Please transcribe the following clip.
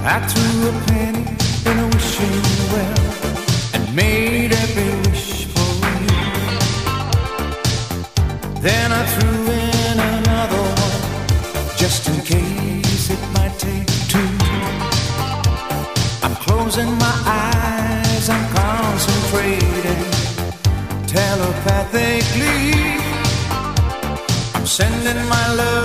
I threw a penny in a wishing well and made every wish for you. Then I threw in another one just in case it might take two. I'm closing my eyes, I'm concentrating telepathically. I'm sending my love